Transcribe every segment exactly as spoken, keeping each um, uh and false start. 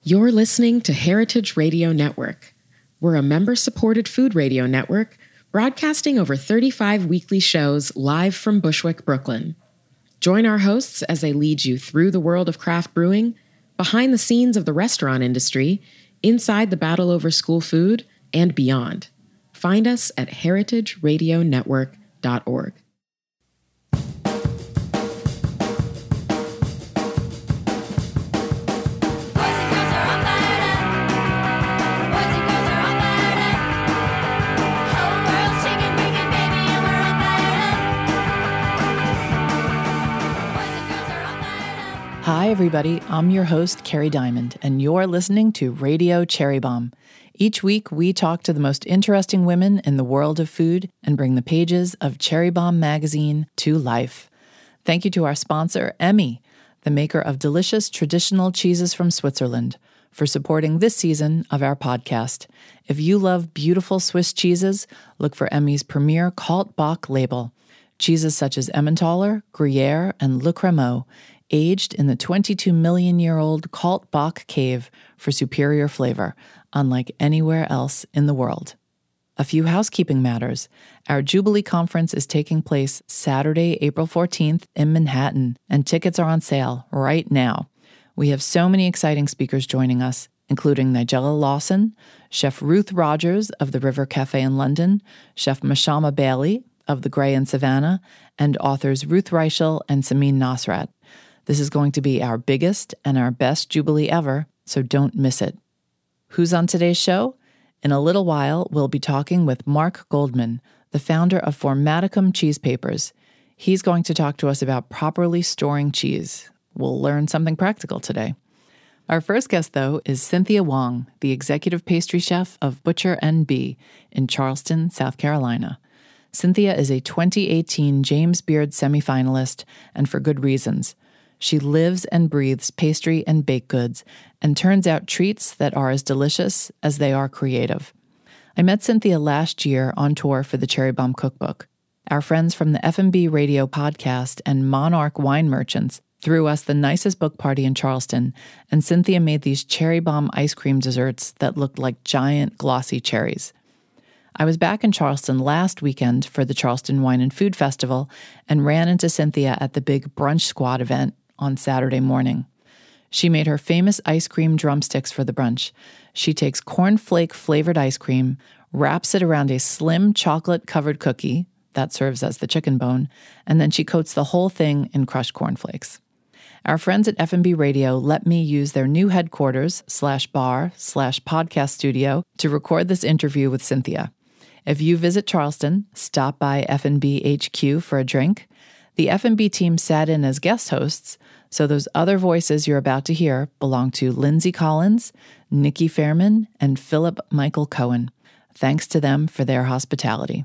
You're listening to Heritage Radio Network. We're a member-supported food radio network broadcasting over thirty-five weekly shows live from Bushwick, Brooklyn. Join our hosts as they lead you through the world of craft brewing, behind the scenes of the restaurant industry, inside the battle over school food, and beyond. Find us at heritage radio network dot org. Hi, everybody. I'm your host, Carrie Diamond, and you're listening to Radio Cherry Bombe. Each week, we talk to the most interesting women in the world of food and bring the pages of Cherry Bombe magazine to life. Thank you to our sponsor, Emmy, the maker of delicious traditional cheeses from Switzerland, for supporting this season of our podcast. If you love beautiful Swiss cheeses, look for Emmy's premier Kaltbach label. Cheeses such as Emmentaler, Gruyere, and Le Cremeux, aged in the twenty-two million year old Kaltbach cave for superior flavor, unlike anywhere else in the world. A few housekeeping matters. Our Jubilee Conference is taking place Saturday, April fourteenth in Manhattan, and tickets are on sale right now. We have so many exciting speakers joining us, including Nigella Lawson, Chef Ruth Rogers of the River Cafe in London, Chef Mashama Bailey of the Grey in Savannah, and authors Ruth Reichel and Samin Nasrat. This is going to be our biggest and our best Jubilee ever, so don't miss it. Who's on today's show? In a little while, we'll be talking with Mark Goldman, the founder of Formaticum Cheese Papers. He's going to talk to us about properly storing cheese. We'll learn something practical today. Our first guest, though, is Cynthia Wong, the executive pastry chef of Butcher and Bee in Charleston, South Carolina. Cynthia is a twenty eighteen James Beard semifinalist, and for good reasons. She lives and breathes pastry and baked goods and turns out treats that are as delicious as they are creative. I met Cynthia last year on tour for the Cherry Bombe Cookbook. Our friends from the F and B Radio podcast and Monarch Wine Merchants threw us the nicest book party in Charleston, and Cynthia made these Cherry Bombe ice cream desserts that looked like giant glossy cherries. I was back in Charleston last weekend for the Charleston Wine and Food Festival and ran into Cynthia at the big Brunch Squad event on Saturday morning. She made her famous ice cream drumsticks for the brunch. She takes cornflake-flavored ice cream, wraps it around a slim chocolate-covered cookie, that serves as the chicken bone, and then she coats the whole thing in crushed cornflakes. Our friends at F and B Radio let me use their new headquarters slash bar slash podcast studio to record this interview with Cynthia. If you visit Charleston, stop by F and B H Q for a drink. The F and B team sat in as guest hosts, so those other voices you're about to hear belong to Lindsay Collins, Nikki Fairman, and Philip Michael Cohen. Thanks to them for their hospitality.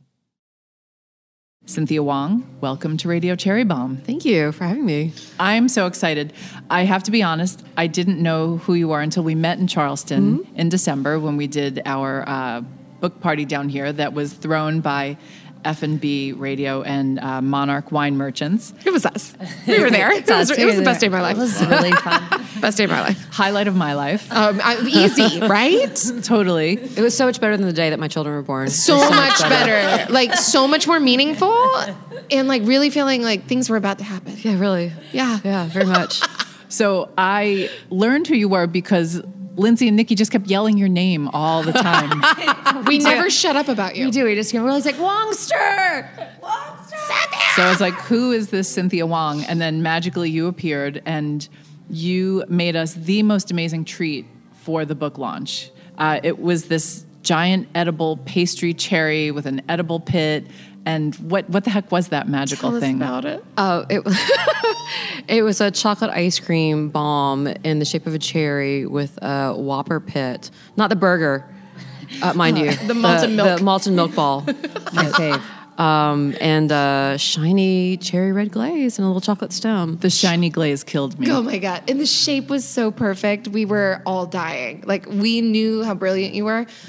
Cynthia Wong, welcome to Radio Cherry Bombe. Thank you for having me. I'm so excited. I have to be honest, I didn't know who you are until we met in Charleston mm-hmm. in December when we did our uh, book party down here that was thrown by F and B Radio and uh, Monarch Wine Merchants. It was us. We were there. it, was, it was the best day of my life. It was really fun. Best day of my life. Highlight of my life. Um, I, easy, right? Totally. It was so much better than the day that my children were born. So, so much better. better. Like, so much more meaningful and, like, really feeling like things were about to happen. Yeah, really. Yeah. Yeah, very much. So I learned who you were because Lindsay and Nikki just kept yelling your name all the time. we never shut up about you. We do. We just we're always like, Wongster! Wongster! Cynthia! So I was like, who is this Cynthia Wong? And then magically you appeared and you made us the most amazing treat for the book launch. Uh, it was this giant edible pastry cherry with an edible pit. And what, what the heck was that magical Tell thing? Us about it. Oh, it was it was a chocolate ice cream bomb in the shape of a cherry with a Whopper pit, not the burger, uh, mind you, the malted the, milk, the malted milk ball, my fave, um, and uh, shiny cherry red glaze and a little chocolate stem. The shiny glaze killed me. Oh my God! And the shape was so perfect. We were all dying. Like we knew how brilliant you were.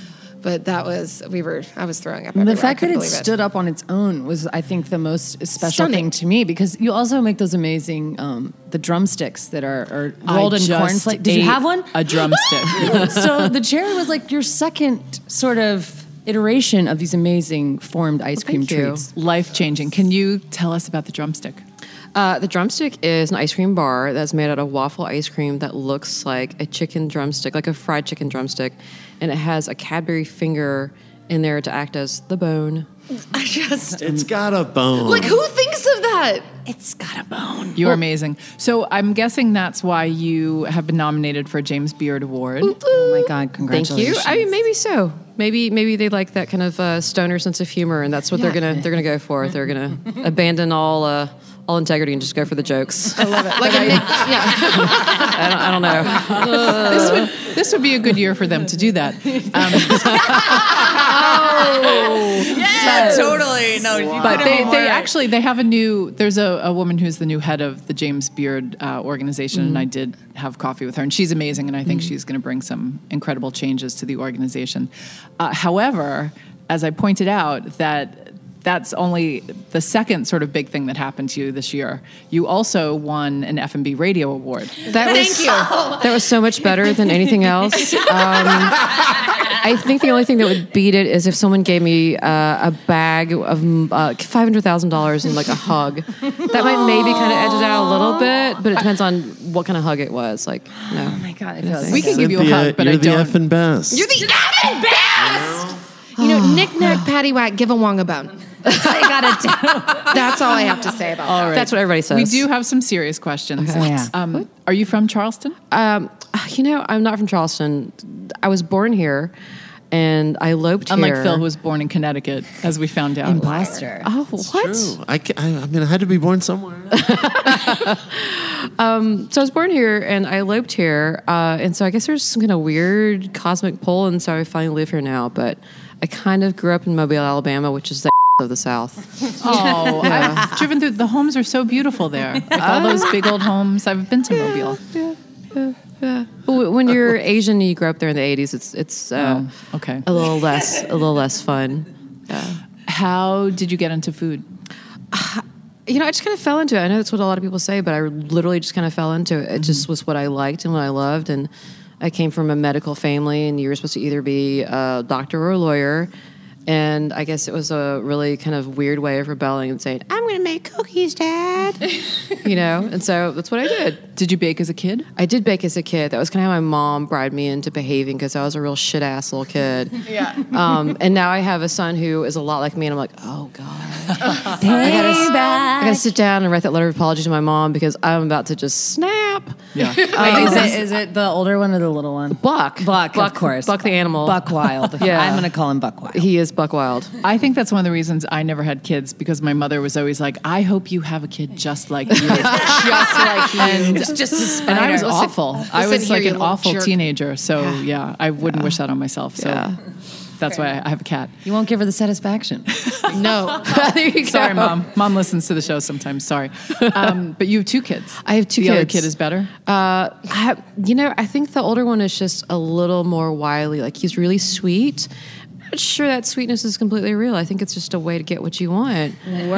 But that was, we were, I was throwing up The everywhere. fact I that it couldn't believe stood up on its own was, I think, the most special Stunning. thing to me, because you also make those amazing um, the drumsticks that are, are rolled I in just cornflakes. Did you ate have one? A drumstick. So the cherry was like your second sort of iteration of these amazing formed ice cream thank you. treats. Life changing. Can you tell us about the drumstick? Uh, the drumstick is an ice cream bar that's made out of waffle ice cream that looks like a chicken drumstick, like a fried chicken drumstick, and it has a Cadbury finger in there to act as the bone. I just, It's got a bone. like, who thinks of that? It's got a bone. You're amazing. So I'm guessing that's why you have been nominated for a James Beard Award. Oh my God, Thank congratulations. you. I mean, maybe so. Maybe maybe they like that kind of uh, stoner sense of humor, and that's what they're gonna they're gonna go for. They're gonna abandon all uh, all integrity and just go for the jokes. I love it. Like, a Nick, yeah. I don't, I don't know. This would this would be a good year for them to do that. Um, Yeah, totally. No, but they, they actually they have a new. There's a, a woman who's the new head of the James Beard uh, organization, Mm-hmm. and I did have coffee with her, and she's amazing, and I think mm-hmm. she's going to bring some incredible changes to the organization. Uh, however, as I pointed out, that. That's only the second sort of big thing that happened to you this year. You also won an F and B Radio Award. That was, Thank you. That was so much better than anything else. Um, I think the only thing that would beat it is if someone gave me uh, a bag of uh, five hundred thousand dollars and like a hug. That might maybe kind of edge it out a little bit, but it depends on what kind of hug it was. Like, no. Oh my God, it feels We like can give you a Cynthia, hug, but you're I the don't. effing best. You're the effing best! You know, knick knack, paddywhack, give a wong a bone. I gotta do. That's all I have to say about All that. right. That's what everybody says. We do have some serious questions. Okay. Yeah. Um, are you from Charleston? Um, you know, I'm not from Charleston. I was born here, and I eloped Unlike here. Phil, who was born in Connecticut, as we found out. In Blaster. Oh, what? True. I, ca- I, I mean, I had to be born somewhere. Um, so I was born here, and I eloped here, uh, and so I guess there's some kind of weird cosmic pull, and so I finally live here now. But I kind of grew up in Mobile, Alabama, which is the of the South. Oh, I've driven through. The homes are so beautiful there. Like all those big old homes. I've been to Mobile. Yeah, yeah, yeah. Well, when you're Asian and you grew up there in the eighties, it's it's uh, Oh, okay. a little less a little less fun. Yeah. How did you get into food? You know, I just kind of fell into it. I know that's what a lot of people say, but I literally just kind of fell into it. It just was what I liked and what I loved. And I came from a medical family, and you were supposed to either be a doctor or a lawyer. And I guess it was a really kind of weird way of rebelling and saying, I'm going to make cookies, Dad. You know? And so that's what I did. Did you bake as a kid? I did bake as a kid. That was kind of how my mom bribed me into behaving, because I was a real shit-ass little kid. Yeah. Um, and now I have a son who is a lot like me, and I'm like, oh, God. I got to sit down and write that letter of apology to my mom, because I'm about to just snap. Yeah. Wait, is, it, is it the older one or the little one? Buck. Buck, Buck, of course. Buck the animal. Buck Wild. Yeah. I'm going to call him Buck Wild. He is Buck Wild. I think that's one of the reasons I never had kids, because my mother was always like, I hope you have a kid just like you. just like you. And, It's just a spider. and I was Listen- awful. I listen was here, like you an little awful jerk. teenager. So, yeah, I wouldn't wish that on myself. So Yeah. that's why I have a cat. You won't give her the satisfaction. No. There you go. Sorry, Mom. Mom listens to the show sometimes. Sorry. Um, but you have two kids. I have two the kids. The other kid is better? Uh, I, you know, I think the older one is just a little more wily. Like, he's really sweet. I'm not sure that sweetness is completely real. I think it's just a way to get what you want.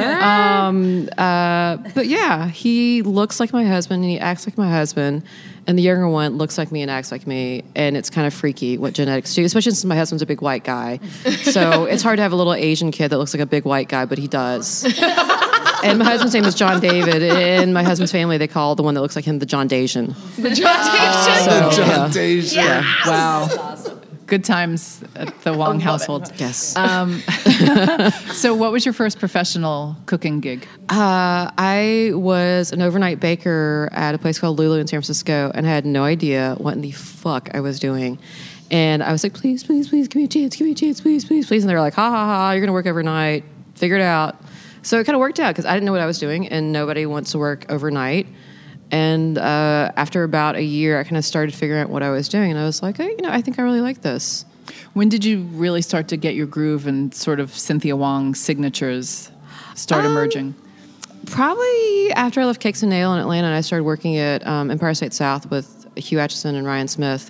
Um, uh, but yeah, he looks like my husband and he acts like my husband. And the younger one looks like me and acts like me. And it's kind of freaky what genetics do, especially since my husband's a big white guy. So it's hard to have a little Asian kid that looks like a big white guy, but he does. And my husband's name is John David. In my husband's family, they call the one that looks like him the John Dasian. The John Dasian. So, John yeah. Deja. Yeah. Wow. Good times at the Wong household. Yes. Um, so what was your first professional cooking gig? Uh, I was an overnight baker at a place called Lulu in San Francisco, and I had no idea what in the fuck I was doing. And I was like, please, please, please, give me a chance, give me a chance, please, please, please. And they were like, ha, ha, ha, you're going to work overnight. Figure it out. So it kind of worked out because I didn't know what I was doing, and nobody wants to work overnight. And uh, after about a year, I kind of started figuring out what I was doing, and I was like, hey, you know, I think I really like this. When did you really start to get your groove and sort of Cynthia Wong signatures start Um, emerging? Probably after I left Cakes and Nail in Atlanta, and I started working at um, Empire State South with Hugh Atchison and Ryan Smith.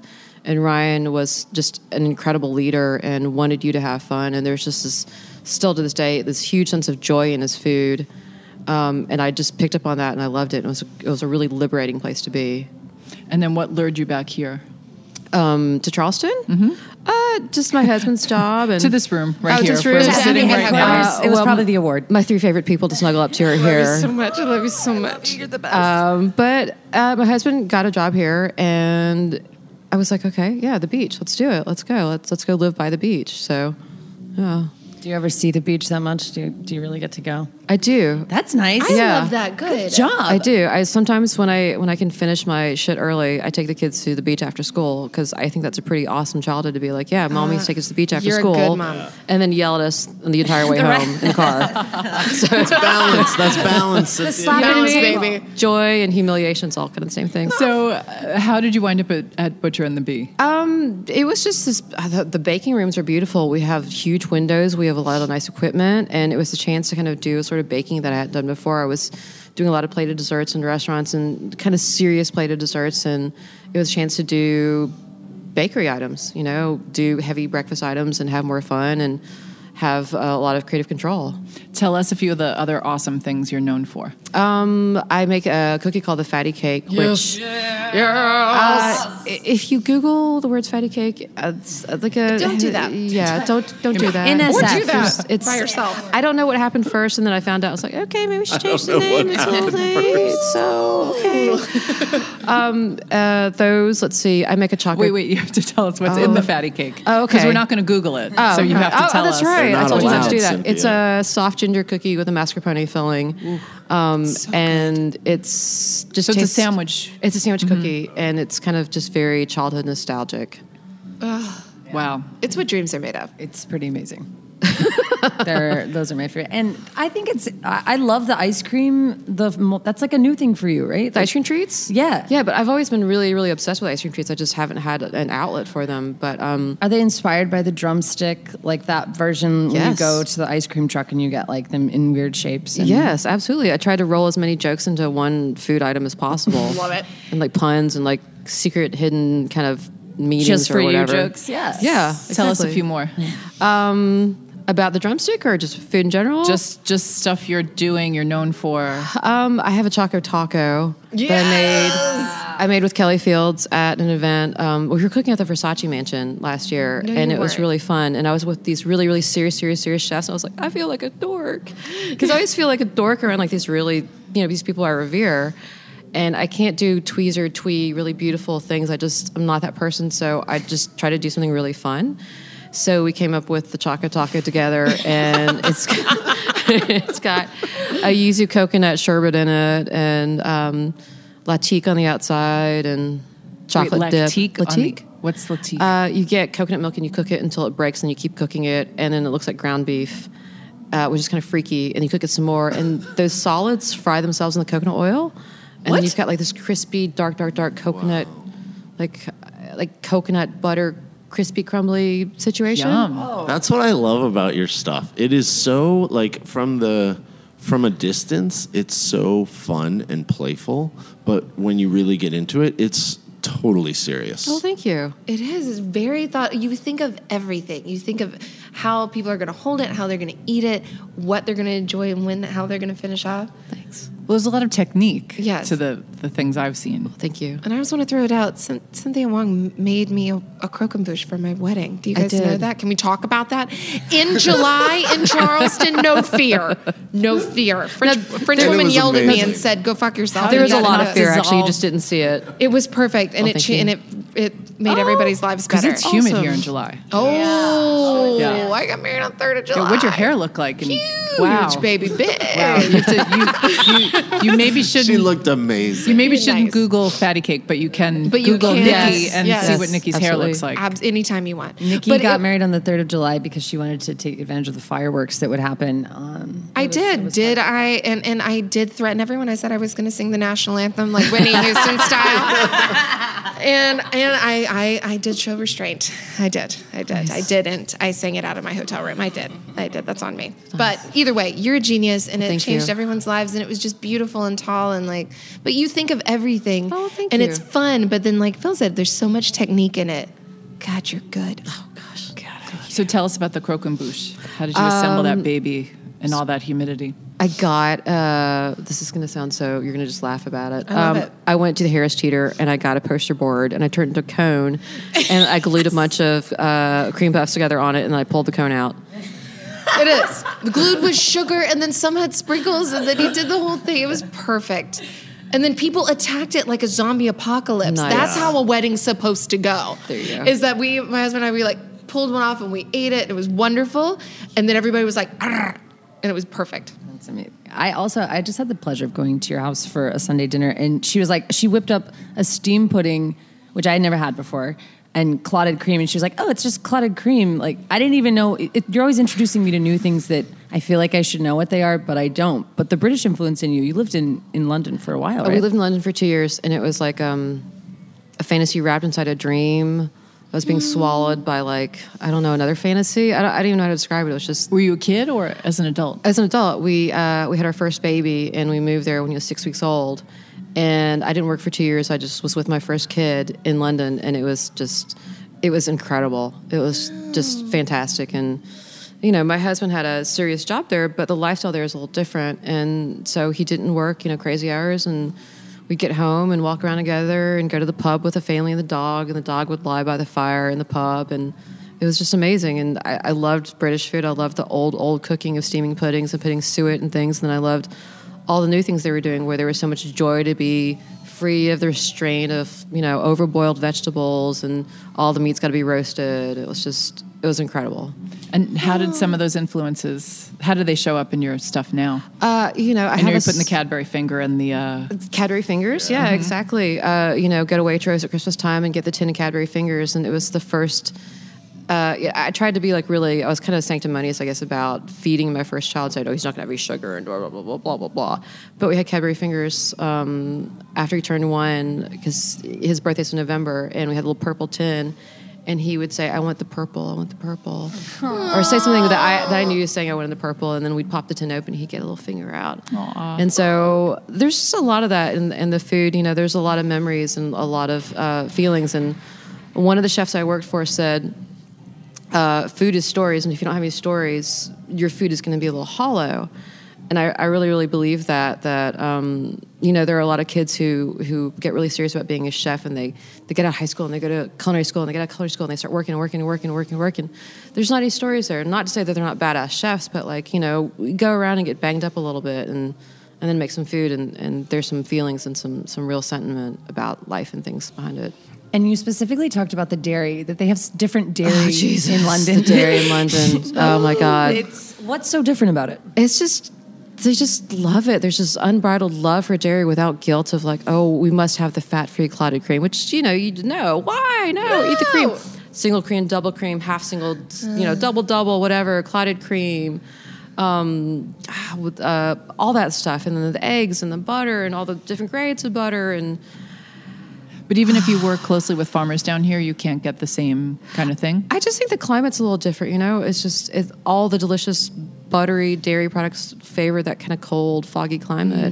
And Ryan was just an incredible leader and wanted you to have fun. And there's just this, still to this day, this huge sense of joy in his food. Um, and I just picked up on that and I loved it. It was, it was a really liberating place to be. And then what lured you back here? Um, to Charleston? Mm-hmm. Uh, just my husband's job. And to this room right oh, here. This room. We're Yeah, sitting right now. Uh, it was probably the award. My three favorite people to snuggle up to are here. so much. I love you so much. You're the best. Um, but uh, my husband got a job here, and I was like, okay, yeah, the beach. Let's do it. Let's go. Let's let's go live by the beach. So, yeah. Do you ever see the beach that much? Do you, do you really get to go? I do. That's nice. I Yeah. love that. Good. Job. I do. I sometimes when I when I can finish my shit early, I take the kids to the beach after school because I think that's a pretty awesome childhood to be like, yeah, mommy's take us to the beach after you're a school, good mom. and then yell at us the entire way home in the car. That's balance. That's balance. That's slap balance, baby. Joy and humiliation is all kind of the same thing. So, uh, how did you wind up at, at Butcher and the Bee? Um, it was just this. Uh, the, the baking rooms are beautiful. We have huge windows. We have a lot of nice equipment, and it was a chance to kind of do sort of baking that I hadn't done before. I was doing a lot of plated desserts in restaurants and kind of serious plated desserts, and it was a chance to do bakery items. You know, do heavy breakfast items and have more fun and have uh, a lot of creative control. Tell us a few of the other awesome things you're known for. Um, I make a cookie called the Fatty Cake, which uh, if you Google the words fatty cake, uh, it's like a Don't do that. Yeah, don't don't do that. N S F. Or do that There's- it's by yourself. I don't know what happened first, and then I found out. I was like, okay, maybe we should change the name. It's all late, so okay. um, uh, those. Let's see. I make a chocolate. Wait, wait, you have to tell us what's in the fatty cake. Oh, okay. Because we're not going to Google it. so you okay. have to oh, tell oh, that's us. right. They're I not told you not to allowed, do that. Cynthia. It's a soft ginger cookie with a mascarpone filling, um, and it's just So it's a tastes- sandwich. It's a sandwich cookie, and it's kind of just very childhood nostalgic. Wow. It's what dreams are made of. It's pretty amazing. They're, those are my favorite. And I think it's, I, I love the ice cream. The mo- That's like a new thing for you, right? The ice cream treats? Yeah. Yeah, but I've always been really, really obsessed with ice cream treats. I just haven't had an outlet for them. But um, Are they inspired by the drumstick, like that version when you Yes. go to the ice cream truck and you get like them in weird shapes? And yes, absolutely. I try to roll as many jokes into one food item as possible. Love it. And like puns and like secret hidden kind of meanings Just or for you whatever. jokes, yeah. Yeah. Tell us a exactly. few more. Um, about the drumstick or just food in general? Just just stuff you're doing, you're known for. Um, I have a Choco Taco that I made. I made with Kelly Fields at an event. Um, we were cooking at the Versace Mansion last year, No, and you it was weren't. really fun. And I was with these really, really serious, serious, serious chefs. And I was like, I feel like a dork because I always feel like a dork around like these really, you know, these people I revere. And I can't do tweezer, twee, really beautiful things. I just, I'm not that person. So I just try to do something really fun. So we came up with the Choco Taco together, and it's it's got a yuzu coconut sherbet in it, and um, latique on the outside, and chocolate Wait, dip. latique on the- Latique. what's latique? Uh, you get coconut milk and you cook it until it breaks, and you keep cooking it, and then it looks like ground beef, uh, which is kind of freaky. And you cook it some more, and those solids fry themselves in the coconut oil, and then you've got like this crispy, dark, dark, dark coconut, like like coconut butter, crispy, crumbly situation. Yum. That's what I love about your stuff. It is so like from the from a distance, it's so fun and playful, but when you really get into it, it's totally serious. Oh, thank you. It is. It's very thought. You think of everything. You think of how people are going to hold it, how they're going to eat it, what they're going to enjoy, and when, how they're going to finish off. Thanks. Well, there's a lot of technique Yes. to the, the things I've seen. Thank you. And I just want to throw it out. Cyn- Cynthia Wong made me a, a croquembouche for my wedding. Do you I guys know did. that? Can we talk about that? In July in Charleston, no fear. No fear. French, French And it woman was yelled at me amazing. and said, go fuck yourself. There was You a gotta lot do of it. fear, actually. You Dissolve. just didn't see it. It was perfect, and Oh, it thank cha- you. and it it made everybody's lives Because better. it's humid Awesome. here in July. Oh, Yeah. I got married on third of July. Yeah, what'd your hair look like? And, Huge, wow. baby, big. Wow. You, have to, you, you, you maybe shouldn't. She looked amazing. You maybe Nice. shouldn't Google fatty cake, but you can But you Google can. Nikki Yes, and yes. see what Nikki's hair Absolutely. looks like. Abs- anytime you want. Nikki But got it- married on the third of July because she wanted to take advantage of the fireworks that would happen. Um, I did. Did I? And, and I did threaten everyone. I said I was going to sing the national anthem like Whitney Houston style. And and I, I I did show restraint. I did. I did. I didn't. I sang it out of my hotel room. I did. I did. That's on me. But either way, you're a genius, and it Thank changed you. everyone's lives, and it was just beautiful and tall and like. But you think of everything, Oh, thank and you. it's fun. But then, like Phil said, there's so much technique in it. God, you're good. Oh gosh. So tell us about the croquembouche. How did you assemble Um, that baby in all that humidity? I got, uh, this is going to sound so, you're going to just laugh about it. I love it. I went to the Harris Teeter and I got a poster board and I turned it into a cone and I glued a bunch of uh, cream puffs together on it and I pulled the cone out. It is. The glued with sugar, and then some had sprinkles, and then he did the whole thing. It was perfect. And then people attacked it like a zombie apocalypse. Nice. That's how a wedding's supposed to go. There you go. Is that we, my husband and I, we like pulled one off and we ate it. It was wonderful. And then everybody was like, "Arr," and it was perfect. That's amazing. I also I just had the pleasure of going to your house for a Sunday dinner, and she was like, she whipped up a steam pudding, which I had never had before, and clotted cream, and she was like, oh, it's just clotted cream. Like I didn't even know. It, you're always introducing me to new things that I feel like I should know what they are, but I don't. But the British influence in you, you lived in, in London for a while, Oh, right? we lived in London for two years and it was like um, a fantasy wrapped inside a dream. I was being swallowed by like, I don't know, another fantasy. I don't, I don't even know how to describe it. It was just, Were you a kid or as an adult? as an adult, we uh, we had our first baby and we moved there when he was six weeks old. And I didn't work for two years. I just was with my first kid in London, and it was just, it was incredible. It was just fantastic. And you know, my husband had a serious job there, but the lifestyle there is a little different. And so he didn't work, you know, crazy hours, and we'd get home and walk around together and go to the pub with the family and the dog, and the dog would lie by the fire in the pub, and it was just amazing. And I, I loved British food. I loved the old, old cooking of steaming puddings and putting suet and things. And then I loved all the new things they were doing where there was so much joy to be free of the restraint of, you know, overboiled vegetables and all the meat's got to be roasted. It was just, it was incredible. And how did some of those influences, how do they show up in your stuff now? Uh, you know, I I have know a you're putting the s- Cadbury finger in the... Uh, Cadbury fingers, yeah, exactly. Uh, you know, go to Waitrose at Christmas time and get the tin of Cadbury fingers, and it was the first. Uh, yeah, I tried to be like really. I was kind of sanctimonious, I guess, about feeding my first child. So I know he's not going to have any sugar and blah blah blah blah blah blah blah. But we had Cadbury fingers um, after he turned one because his birthday's in November, and we had a little purple tin. And he would say, "I want the purple. I want the purple," or say something that I that I knew he was saying. I wanted the purple, and then we'd pop the tin open. And he'd get a little finger out. Aw. And so there's just a lot of that in, in the food. You know, there's a lot of memories and a lot of uh, feelings. And one of the chefs I worked for said, uh, "Food is stories, and if you don't have any stories, your food is going to be a little hollow." And I, I really, really believe that, that um, you know, there are a lot of kids who, who get really serious about being a chef, and they, they get out of high school and they go to culinary school and they get out of culinary school and they start working and working and working and working and working. There's not any stories there. Not to say that they're not badass chefs, but like, you know, we go around and get banged up a little bit and, and then make some food, and, and there's some feelings and some, some real sentiment about life and things behind it. And you specifically talked about the dairy, that they have s- different dairy Oh, Jesus. in London. The dairy in London. Oh, my God. It's, what's so different about it? It's just, they just love it. There's this unbridled love for dairy without guilt of like, oh, we must have the fat-free clotted cream, which, you know, you know, why? No, No. eat the cream. Single cream, double cream, half single, you know, double, double, whatever, clotted cream, um, with uh, all that stuff. And then the eggs and the butter and all the different grades of butter. And but even if you work closely with farmers down here, you can't get the same kind of thing? I just think the climate's a little different, you know? It's just, it, all the delicious buttery dairy products favor that kind of cold, foggy climate.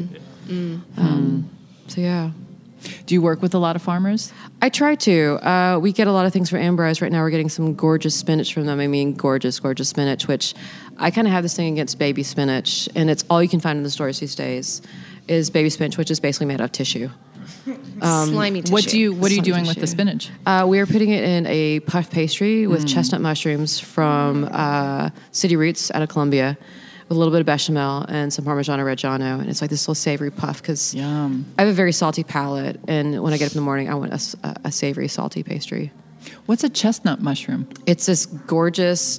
Um, so, yeah. Do you work with a lot of farmers? I try to. Uh, we get a lot of things from Ambrose. Right now we're getting some gorgeous spinach from them. I mean, gorgeous, gorgeous spinach, which I kind of have this thing against baby spinach, and it's all you can find in the stores these days is baby spinach, which is basically made out of tissue. Slimy tissue. What do you What are you Slimy doing with the tissue. spinach? Uh, we are putting it in a puff pastry with chestnut mushrooms from uh, City Roots out of Colombia, with a little bit of bechamel and some Parmigiano Reggiano, and it's like this little savory puff because Yum. I have a very salty palate, and when I get up in the morning, I want a, s- a- a savory, salty pastry. What's a chestnut mushroom? It's this gorgeous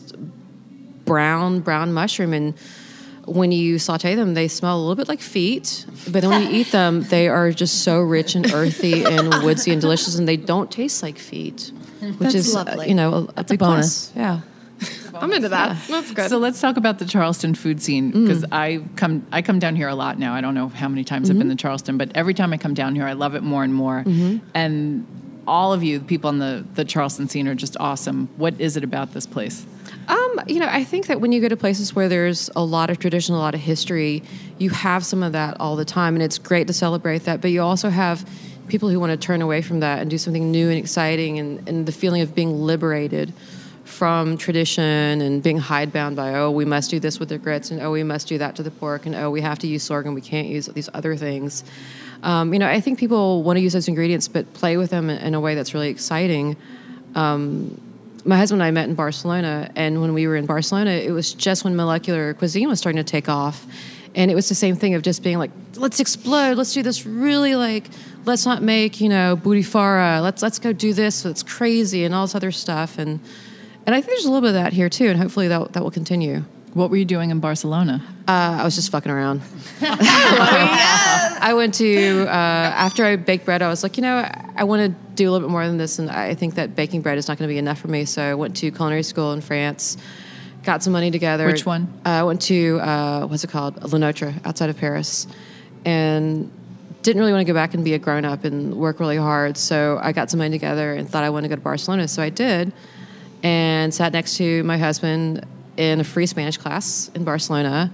brown, brown mushroom, and when you saute them, they smell a little bit like feet, but then when you eat them, they are just so rich and earthy and woodsy and delicious, and they don't taste like feet, which That's is, uh, lovely. you know, a, a big bonus. plus. Yeah. I'm into that. That's good. So let's talk about the Charleston food scene because I come I come down here a lot now. I don't know how many times I've been to Charleston, but every time I come down here, I love it more and more. And all of you, the people on the, the Charleston scene, are just awesome. What is it about this place? Um, you know, I think that when you go to places where there's a lot of tradition, a lot of history, you have some of that all the time, and it's great to celebrate that. But you also have people who want to turn away from that and do something new and exciting, and, and the feeling of being liberated from tradition and being hidebound by, oh, we must do this with the grits, and oh, we must do that to the pork, and oh, we have to use sorghum, we can't use these other things. Um, you know, I think people want to use those ingredients, but play with them in, in a way that's really exciting. Um, my husband and I met in Barcelona, and when we were in Barcelona, it was just when molecular cuisine was starting to take off. And it was the same thing of just being like, let's explode, let's do this really like, let's not make, you know, bootifara, let's let's go do this, so it's crazy and all this other stuff. And and I think there's a little bit of that here too, and hopefully that that will continue. What were you doing in Barcelona? Uh, I was just fucking around. I went to, uh, after I baked bread, I was like, you know, I, I want to do a little bit more than this, and I think that baking bread is not going to be enough for me, so I went to culinary school in France, got some money together. Which one? Uh, I went to, uh, what's it called? Le Notre, outside of Paris, and didn't really want to go back and be a grown-up and work really hard, so I got some money together and thought I wanted to go to Barcelona, so I did, and sat next to my husband in a free Spanish class in Barcelona.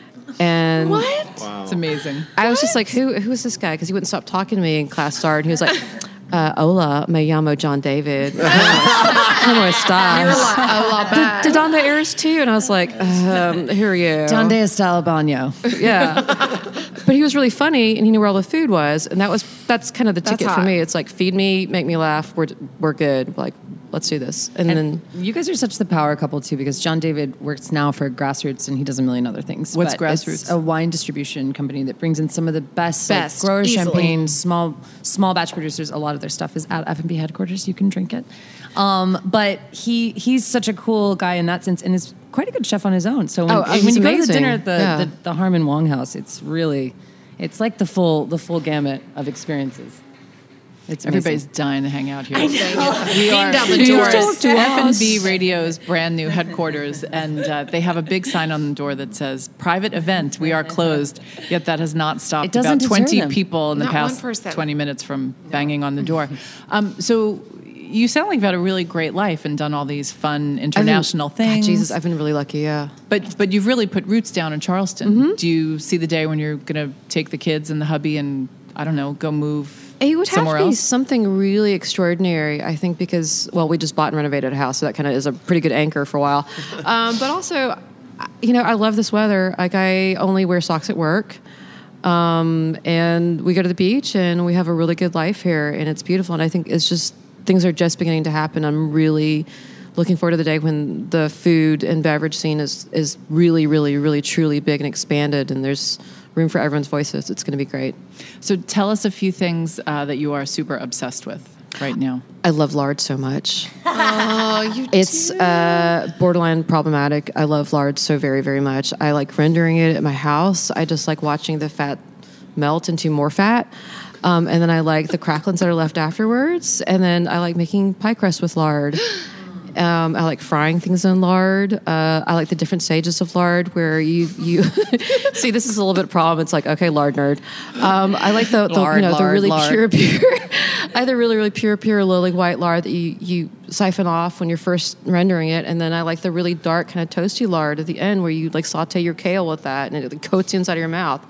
And What? Wow. It's amazing. I was just like, who who is this guy? Because he wouldn't stop talking to me in class started. He was like, uh, hola, me llamo John David. ¿Cómo estás? Hola, bye. ¿De dónde eres tú? And I was like, um, who are you? Donde está el baño? Yeah. But he was really funny, and he knew where all the food was, and that was that's kind of the That's ticket for hot. me. It's like, feed me, make me laugh. We're we're good. Like, let's do this. And, And then you guys are such the power couple too, because John David works now for Grassroots, and he does a million other things. What's But Grassroots? It's a wine distribution company that brings in some of the best, like, Best, growers, easily. champagne, small small batch producers. A lot of their stuff is at F and B headquarters. You can drink it. Um, but he he's such a cool guy in that sense, and is quite a good chef on his own. So when, Oh, when he's you go to the amazing. dinner at the, Yeah. the the Harmon Wong House, it's really it's like the full the full gamut of experiences. It's amazing. Everybody's dying to hang out here. We are down the New York's doors. F and B Radio's brand new headquarters, and uh, they have a big sign on the door that says "Private Event. We are closed." Yet that has not stopped It doesn't about twenty deter them. people in the Not one past person. twenty minutes from banging on the door. Um, so you sound like you've had a really great life and done all these fun international I've been, things. God, Jesus, I've been really lucky. Yeah. But but you've really put roots down in Charleston. Do you see the day when you're going to take the kids and the hubby and I don't know, go move It would have somewhere to be else? something really extraordinary, I think, because, well, we just bought and renovated a house, so that kind of is a pretty good anchor for a while. Um, but also, you know, I love this weather. Like, I only wear socks at work. Um, and we go to the beach, and we have a really good life here, and it's beautiful. And I think it's just, things are just beginning to happen. I'm really looking forward to the day when the food and beverage scene is, is really, really, really, truly big and expanded, and there's room for everyone's voices. It's going to be great. So tell us a few things uh, that you are super obsessed with right now. I love lard so much. Oh, you It's do. uh, borderline problematic. I love lard so very, very much. I like rendering it at my house. I just like watching the fat melt into more fat. Um, and then I like the cracklings that are left afterwards. And then I like making pie crust with lard. Um, I like frying things in lard. Uh, I like the different stages of lard where you you see. This is a little bit of a problem. It's like, okay, lard nerd. Um, I like the, the Lard, you know the lard, really lard. pure pure. Either really really pure pure lily white lard that you you siphon off when you're first rendering it, and then I like the really dark kind of toasty lard at the end where you like saute your kale with that and it coats the inside of your mouth.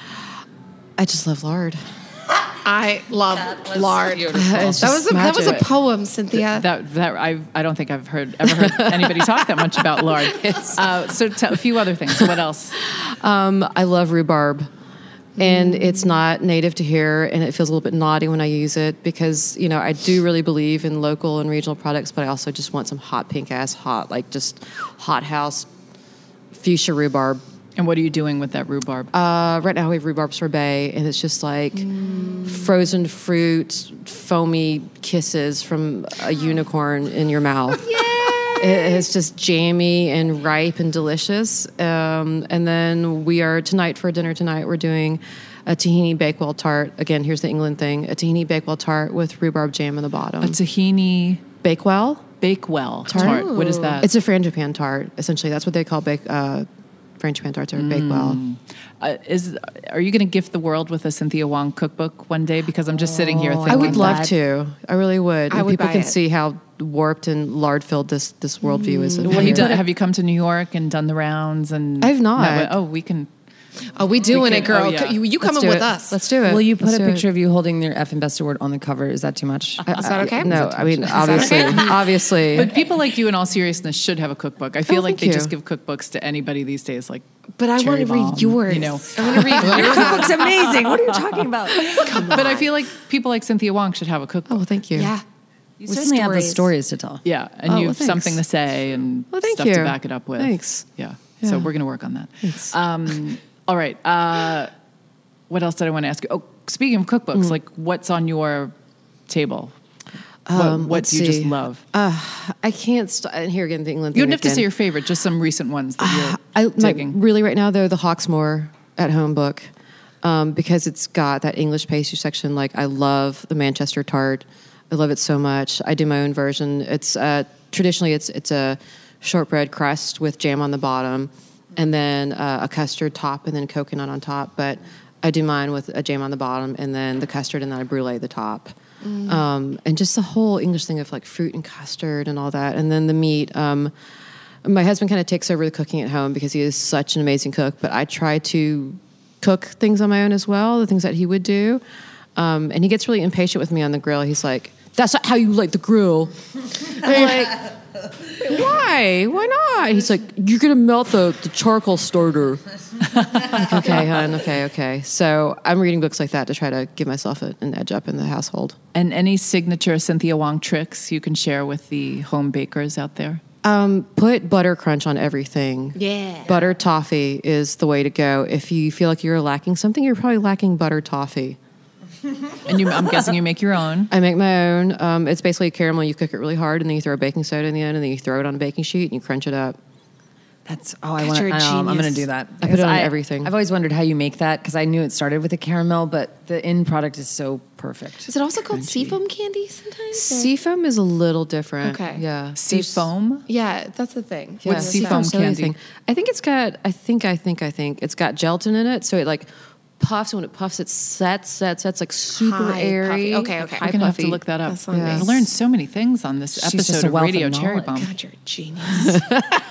I just love lard. I love lard. It's That was just a, that was a magic. poem, Cynthia. That that I I don't think I've heard ever heard anybody talk that much about lard. Uh, so t- a few other things. What else? Um, I love rhubarb. And it's not native to here, and it feels a little bit naughty when I use it because, you know, I do really believe in local and regional products, but I also just want some hot pink ass hot, like just hot house fuchsia rhubarb. And what are you doing with that rhubarb? Uh, right now we have rhubarb sorbet, and it's just like frozen fruit, foamy kisses from a unicorn in your mouth. It- It's just jammy and ripe and delicious. Um, and then we are tonight for dinner tonight. We're doing a tahini bakewell tart. Again, here's the England thing: a tahini bakewell tart with rhubarb jam on the bottom. a tahini Bakewell. bakewell tart. What is that? It's a frangipane tart. Essentially, that's what they call bake. Uh, French pan tarts are baked well. Uh, is are you going to gift the world with a Cynthia Wong cookbook one day? Because I'm just sitting here thinking I would love that. to. I really would. I And would people buy can it. see how warped and lard-filled this this worldview is. Have you done? Have you come to New York and done the rounds? And I have not. met with- oh, we can. Oh, we doing We it, can- girl. oh, yeah. You, you Let's coming do with it. us? Let's do it. Will you put Let's a do it. picture of you holding their effing best award on the cover? Is that too much? Is that okay? No, I mean, obviously, obviously. But people like you, in all seriousness, should have a cookbook. I feel Oh, like thank they you. just give cookbooks to anybody these days. Like, But I Cherry want to read Bomb, yours. You know, I want to read Your yours. cookbook's amazing. What are you talking about? but I feel like people like Cynthia Wong should have a cookbook. Oh, thank you. Yeah. You With certainly have the stories. stories to tell. Yeah, and Oh, you well, have thanks. something to say and Well, thank stuff to you. back it up with. Thanks. Yeah. So Yeah. we're going to work on that. Thanks. Um, all right. Uh, what else did I want to ask you? Oh, speaking of cookbooks, Mm. like what's on your table? Um, what what let's do you just see. love? Uh, I can't. St- and here again, the England. you thing don't have to again. say your favorite, just some recent ones that you're I my, digging. really right now though the Hawksmoor at home book um, because it's got that English pastry section. Like I love the Manchester tart. I love it so much. I do my own version. It's uh, traditionally it's it's a shortbread crust with jam on the bottom, and then uh, a custard top, and then coconut on top. But I do mine with a jam on the bottom, and then the custard, and then I brulee the top. Um, and just the whole English thing of like fruit and custard and all that, and then the meat. Um, my husband kind of takes over the cooking at home because he is such an amazing cook, but I try to cook things on my own as well, the things that he would do. Um, and he gets really impatient with me on the grill. He's like, that's not how you light the grill. I'm like, why? Why not? He's like, you're going to melt the, the charcoal starter. Like, okay, hon, okay, okay. So I'm reading books like that to try to give myself a, an edge up in the household. And any signature Cynthia Wong tricks you can share with the home bakers out there? Um, put butter crunch on everything. Yeah. Butter toffee is the way to go. If you feel like you're lacking something, you're probably lacking butter toffee. And you, I'm guessing you make your own. I make my own. Um, it's basically caramel. You cook it really hard, and then you throw baking soda in the end, and then you throw it on a baking sheet, and you crunch it up. That's oh, I God, want you're to. a I'm going to genius. do that. I put Because it on everything. I've always wondered how you make that because I knew it started with a caramel, but the end product is so perfect. Is it also called seafoam candy sometimes? or- Seafoam is a little different. Okay. Yeah. Sea foam? Yeah, that's the thing. Yeah, What's seafoam seafoam's the other candy? thing. I think it's got. I think. I think. I think it's got gelatin in it, so it like puffs. When it puffs, it sets, sets, sets like super High airy. puffy. Okay, okay. High I'm going to have to puffy. look that up. That sounds I've nice. learned so many things on this She's just episode a of wealth Radio of Cherry knowledge. Bomb. God, you're a genius.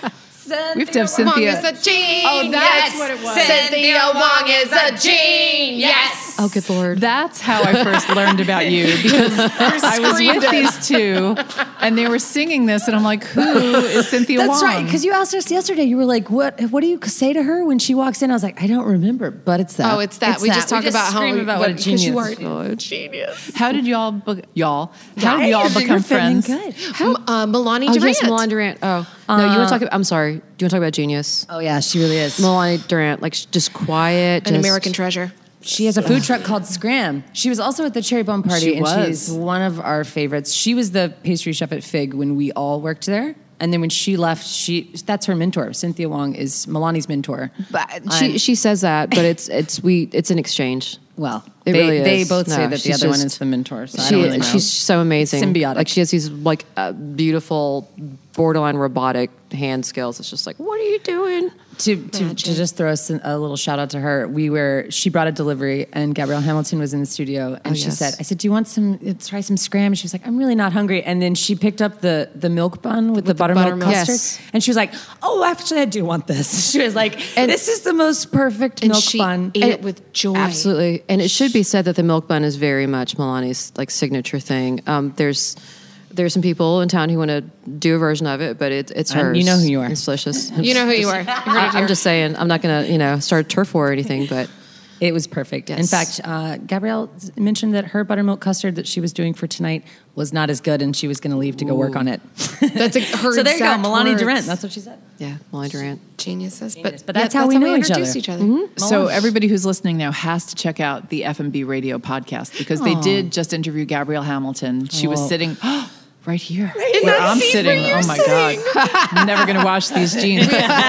We have to have Wong Cynthia. is a genius. Oh, that's what it was. Cynthia Wong is a genius. Oh, good lord. That's how I first learned about you because I was with these two and they were singing this and I'm like, who is Cynthia That's Wong? right. Because you asked us yesterday. You were like, "What? What do you say to her when she walks in?" I was like, "I don't remember, but it's that." Oh, it's that. we just talk about how scream we, about what a because genius. you are is. a genius. How did y'all, be- y'all, how did Hey, y'all you're become feeling friends? Good. M- uh, Milani Oh, Durant. yes, Milan Durant. Oh, no, you want to talk about, I'm sorry. Do you want to talk about Genius? Oh yeah, she really is. Milani Durant, like sh- just quiet. An just- American treasure. She has a food truck called Scram. She was also at the Cherry Bomb Party, She and was. she's one of our favorites. She was the pastry chef at Fig when we all worked there. And then when she left, she that's her mentor. Cynthia Wong is Milani's mentor. But she I'm- she says that, but it's it's we it's an exchange. Well, It they, really they is. both say No, that the she's other one just- is the mentor. So I She don't really know. she's so amazing. Symbiotic. Like she has these like uh, beautiful, borderline robotic hand skills. It's just like, what are you doing? to, to, to just throw us a little shout out to her, we were she brought a delivery and Gabrielle Hamilton was in the studio and Oh, she yes. said, I said, do you want some try some scram? And she was like, I'm really not hungry. And then she picked up the the milk bun with, the buttermilk buttermilk. custard, Yes. and she was like, oh, actually, I do want this. She was like, this is the most perfect And milk she bun. ate And- it with joy. Absolutely, and it should be said that the milk bun is very much Milani's like signature thing. Um, there's there's some people in town who want to do a version of it, but it, it's And hers. you know who you are. It's delicious. You know who you are. You heard I, it I'm here. just saying. I'm not gonna you know start a turf war or anything, but It was perfect. In Yes. fact, uh, Gabrielle mentioned that her buttermilk custard that she was doing for tonight was not as good, and she was going to leave to go work on it. That's a, her so there you go, exact Milani words. Durant. That's what she said. yeah, Milani Durant. Geniuses. Genius. But, But that's yeah, how we know each introduced other. each other. Mm-hmm. So everybody who's listening now has to check out the F M B Radio podcast because they did just interview Gabrielle Hamilton. She was Oh. sitting right here where I'm sitting. Oh my God. I'm never going to wash these jeans.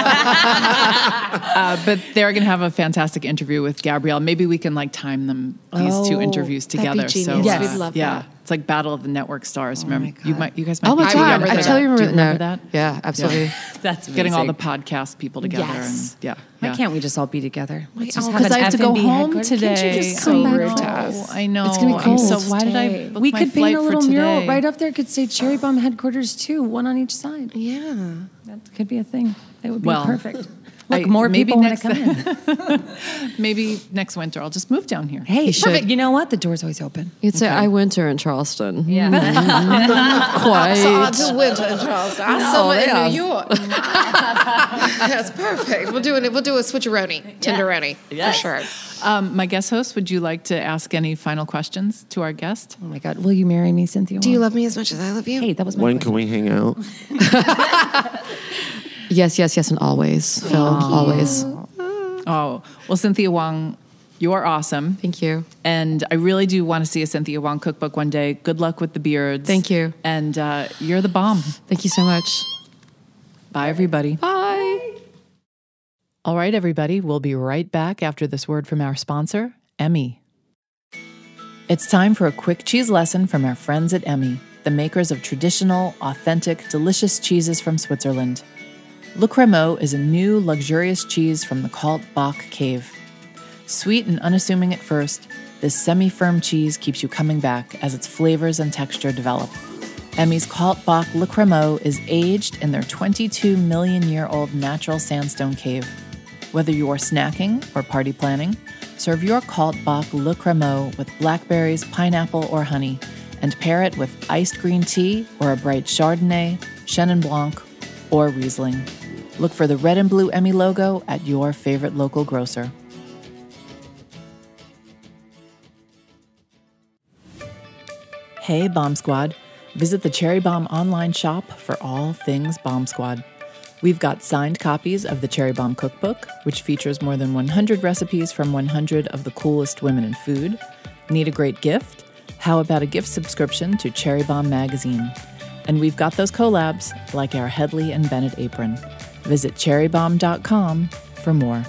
uh, but they're going to have a fantastic interview with Gabrielle. Maybe we can like time them, these two Oh, interviews that'd be together. genius. So, Yes. uh, We'd love yeah, that. It's like Battle of the Network Stars. Oh remember, my God. you might, you guys might. Oh my be God, together I for totally that. remember, Do you remember no. that. Yeah, absolutely. That's amazing. Getting all the podcast people together. Yes. And, yeah. Why yeah. can't we just all be together? Let's just oh, have Because an I have to F go and B home headquarters. today. Can't you just come I back to know, us? I know. It's gonna be I'm so cold. why did I Stay. book We my could flight paint a for little mural today? right up there. Could say Cherry Bomb headquarters too, one on each side. Yeah. That could be a thing. That would be Well, perfect. I- Look, more maybe people want to next- come in. Maybe next winter I'll just move down here. Hey, You should. perfect. You know what? The door's always open. You'd say, I winter in Charleston. Yeah. Quite. To winter in Charleston. I No, summer they in are. New York. That's perfect. We'll do it. We'll do a switcheroni, tenderoni, Yes. for sure. Um, my guest host, would you like to ask any final questions to our guest? Oh my God. Will you marry me, Cynthia? Do you Wong? love me as much as I love you? Hey, that was my When question. can we hang out? Yes, yes, yes, and always, Phil. Always. Oh, well, Cynthia Wong, you're awesome. Thank you. And I really do want to see a Cynthia Wong cookbook one day. Good luck with the beards. Thank you. And uh, you're the bomb. Thank you so much. Bye, everybody. Bye. All right, everybody. We'll be right back after this word from our sponsor, Emmy. It's time for a quick cheese lesson from our friends at Emmy, the makers of traditional, authentic, delicious cheeses from Switzerland. Le Crémeau is a new, luxurious cheese from the Kaltbach Cave. Sweet and unassuming at first, this semi-firm cheese keeps you coming back as its flavors and texture develop. Emmy's Kaltbach Le Crémeau is aged in their twenty-two million year old natural sandstone cave. Whether you're snacking or party planning, serve your Kaltbach Le Crémeau with blackberries, pineapple, or honey, and pair it with iced green tea or a bright Chardonnay, Chenin Blanc, or Riesling. Look for the red and blue Emmy logo at your favorite local grocer. Hey, Bomb Squad. Visit the Cherry Bomb online shop for all things Bomb Squad. We've got signed copies of the Cherry Bomb Cookbook, which features more than one hundred recipes from one hundred of the coolest women in food. Need a great gift? How about a gift subscription to Cherry Bomb magazine? And we've got those collabs, like our Headley and Bennett apron. Visit cherry bomb dot com for more.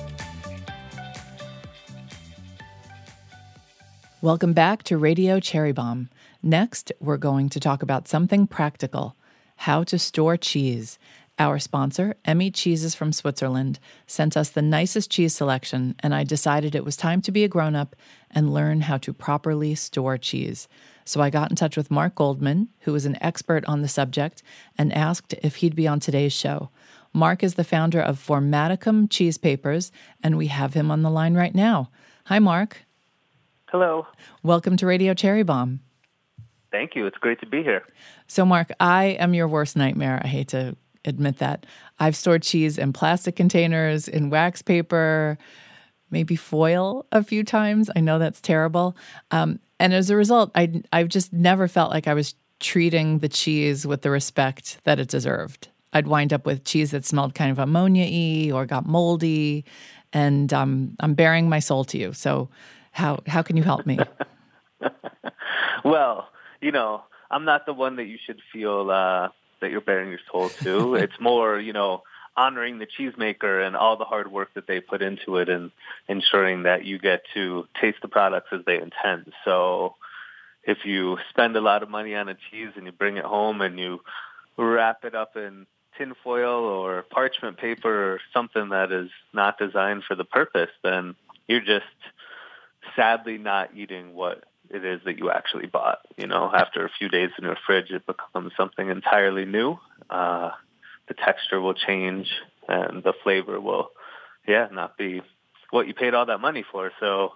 Welcome back to Radio Cherry Bomb. Next, we're going to talk about something practical, how to store cheese. Our sponsor, Emmy Cheeses from Switzerland, sent us the nicest cheese selection, and I decided it was time to be a grown-up and learn how to properly store cheese. So I got in touch with Mark Goldman, who is an expert on the subject, and asked if he'd be on today's show. Mark is the founder of Formaticum Cheese Papers, and we have him on the line right now. Hi, Mark. Hello. Welcome to Radio Cherry Bomb. Thank you. It's great to be here. So, Mark, I am your worst nightmare. I hate to admit that. I've stored cheese in plastic containers, in wax paper, maybe foil a few times. I know that's terrible. Um, and as a result, I, I've just never felt like I was treating the cheese with the respect that it deserved. I'd wind up with cheese that smelled kind of ammonia-y or got moldy, and um, I'm bearing my soul to you. So how how can you help me? Well, you know, I'm not the one that you should feel uh, that you're bearing your soul to. It's more, you know, honoring the cheesemaker and all the hard work that they put into it and ensuring that you get to taste the products as they intend. So if you spend a lot of money on a cheese and you bring it home and you wrap it up in tinfoil or parchment paper or something that is not designed for the purpose, then you're just sadly not eating what it is that you actually bought. You know, after a few days in your fridge, it becomes something entirely new. Uh, the texture will change and the flavor will, yeah, not be what you paid all that money for. So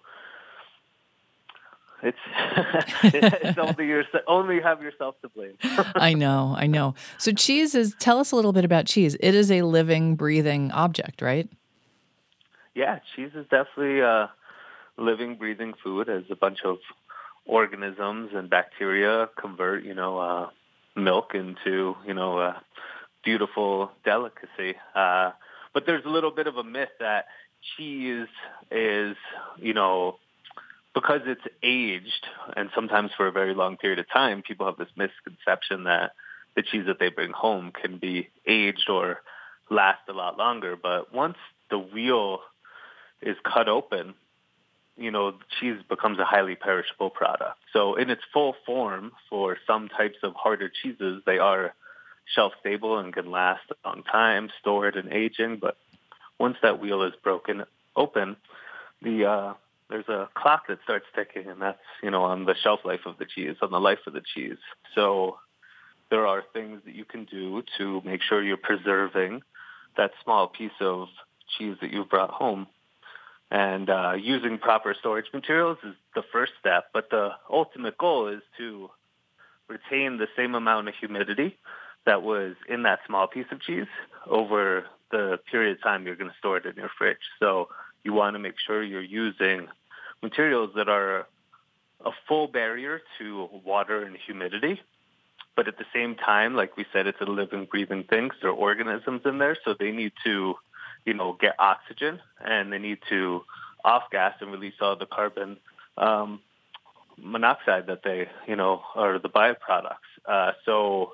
it's, it's only your, only have yourself to blame. I know, I know. So cheese is, tell us a little bit about cheese. It is a living, breathing object, right? Yeah, cheese is definitely a living, breathing food, as a bunch of organisms and bacteria convert, you know, uh, milk into, you know, a beautiful delicacy. Uh, but there's a little bit of a myth that cheese is, you know, because it's aged, and sometimes for a very long period of time, people have this misconception that the cheese that they bring home can be aged or last a lot longer. But once the wheel is cut open you know, cheese becomes a highly perishable product. So in its full form, for some types of harder cheeses, they are shelf stable and can last a long time, stored and aging. But once that wheel is broken open, the uh, there's a clock that starts ticking, and that's, you know, on the shelf life of the cheese, on the life of the cheese. So there are things that you can do to make sure you're preserving that small piece of cheese that you've brought home. And uh, using proper storage materials is the first step, but the ultimate goal is to retain the same amount of humidity that was in that small piece of cheese over the period of time you're going to store it in your fridge. So you want to make sure you're using materials that are a full barrier to water and humidity, but at the same time, like we said, it's a living, breathing thing. So there are organisms in there, so they need to, you know, get oxygen, and they need to off-gas and release all the carbon um, monoxide that they, you know, are the byproducts. Uh, so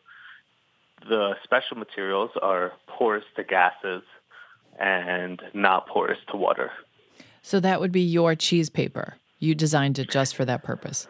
the special materials are porous to gases and not porous to water. So that would be your cheese paper. You designed it just for that purpose.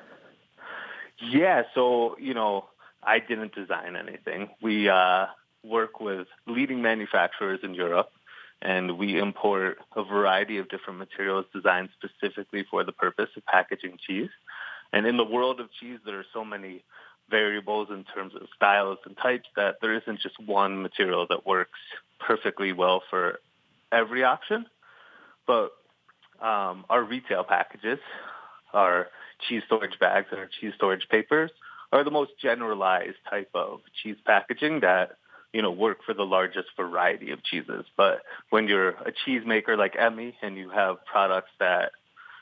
Yeah, so, you know, I didn't design anything. We uh, work with leading manufacturers in Europe, and we import a variety of different materials designed specifically for the purpose of packaging cheese. And in the world of cheese, there are so many variables in terms of styles and types that there isn't just one material that works perfectly well for every option. But um, our retail packages, our cheese storage bags and our cheese storage papers are the most generalized type of cheese packaging that, you know, work for the largest variety of cheeses. But when you're a cheesemaker like Emmy and you have products that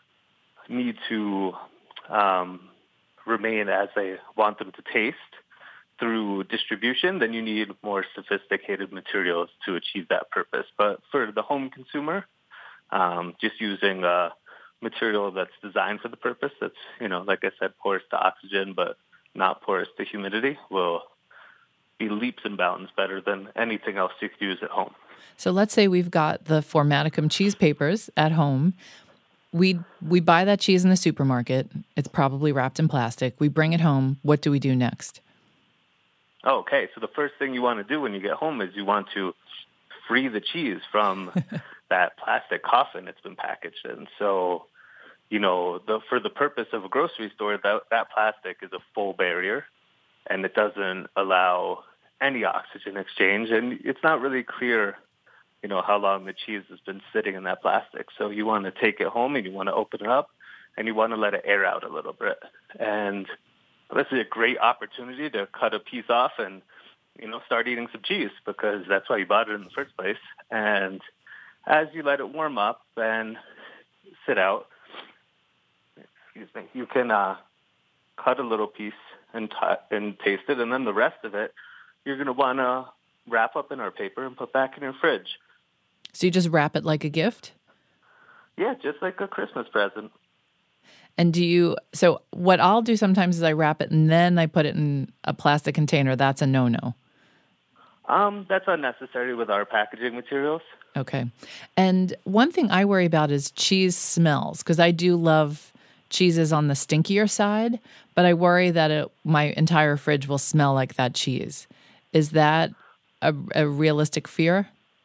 need to um, remain as they want them to taste through distribution, then you need more sophisticated materials to achieve that purpose. But for the home consumer, um, just using a material that's designed for the purpose, that's, you know, like I said, porous to oxygen, but not porous to humidity, will be leaps and bounds better than anything else you could use at home. So let's say we've got the Formaticum cheese papers at home. We we buy that cheese in the supermarket. It's probably wrapped in plastic. We bring it home. What do we do next? Okay, so the first thing you want to do when you get home is you want to free the cheese from that plastic coffin it's been packaged in. So, you know, the, for the purpose of a grocery store, that, that plastic is a full barrier, and it doesn't allow any oxygen exchange. And it's not really clear, you know, how long the cheese has been sitting in that plastic. So you want to take it home and you want to open it up and you want to let it air out a little bit. And this is a great opportunity to cut a piece off and, you know, start eating some cheese, because that's why you bought it in the first place. And as you let it warm up and sit out, excuse me, you can uh, cut a little piece and, t- and taste it, and then the rest of it you're going to want to wrap up in our paper and put back in your fridge. So you just wrap it like a gift? Yeah, just like a Christmas present. And do you, so what I'll do sometimes is I wrap it and then I put it in a plastic container. That's a no-no. Um, that's unnecessary with our packaging materials. Okay. And one thing I worry about is cheese smells, because I do love cheeses on the stinkier side, but I worry that it, my entire fridge will smell like that cheese. Is that a, a realistic fear?